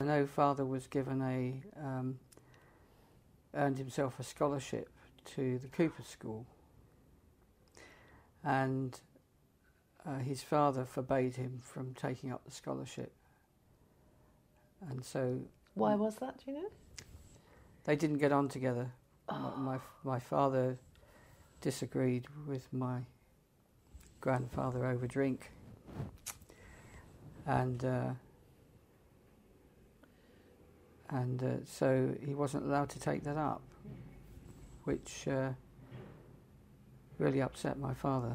know Father was given earned himself a scholarship to the Cooper School, and his father forbade him from taking up the scholarship, and so... Why was that, do you know? They didn't get on together. My father disagreed with my grandfather over drink, and so he wasn't allowed to take that up, which really upset my father.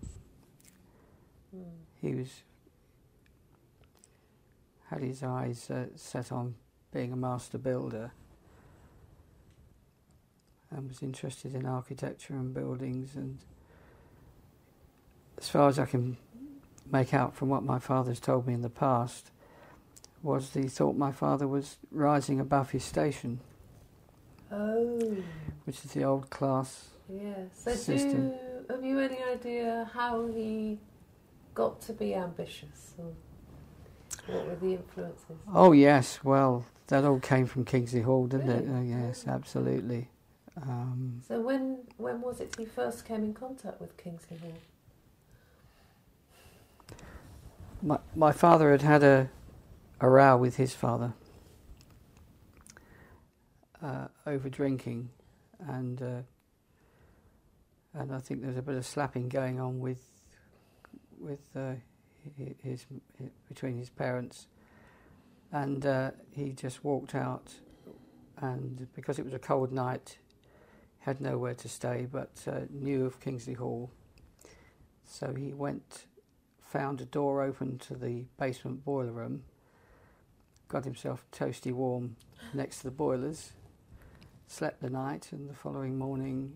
He had his eyes set on being a master builder, and was interested in architecture and buildings, and as far as I can make out from what my father's told me in the past, was he thought my father was rising above his station. Oh. Which is the old class system. Have you any idea how he got to be ambitious, or what were the influences? Oh yes, well, that all came from Kingsley Hall, didn't it? Really? Yes, absolutely. So when was it he first came in contact with Kingsley Hall? My father had a row with his father over drinking, and I think there's a bit of slapping going on with between his parents, and he just walked out, and because it was a cold night, had nowhere to stay, but knew of Kingsley Hall, so he found a door open to the basement boiler room, got himself toasty warm next to the boilers, slept the night, and the following morning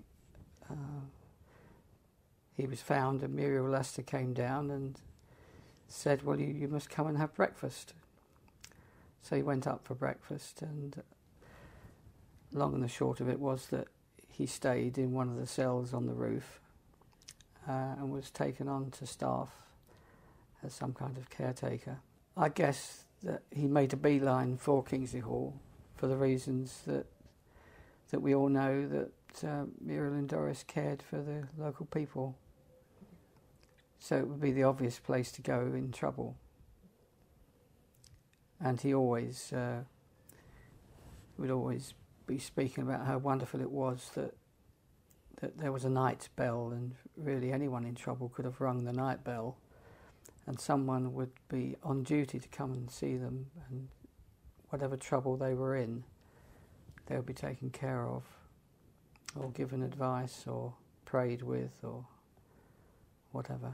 he was found, and Muriel Lester came down and said, well, you must come and have breakfast. So he went up for breakfast, and long and the short of it was that he stayed in one of the cells on the roof and was taken on to staff as some kind of caretaker. I guess that he made a beeline for Kingsley Hall for the reasons that we all know, that Muriel and Doris cared for the local people. So it would be the obvious place to go in trouble. And he always would always be speaking about how wonderful it was that there was a night bell, and really anyone in trouble could have rung the night bell, and someone would be on duty to come and see them, and whatever trouble they were in, they would be taken care of, or given advice, or prayed with, or whatever.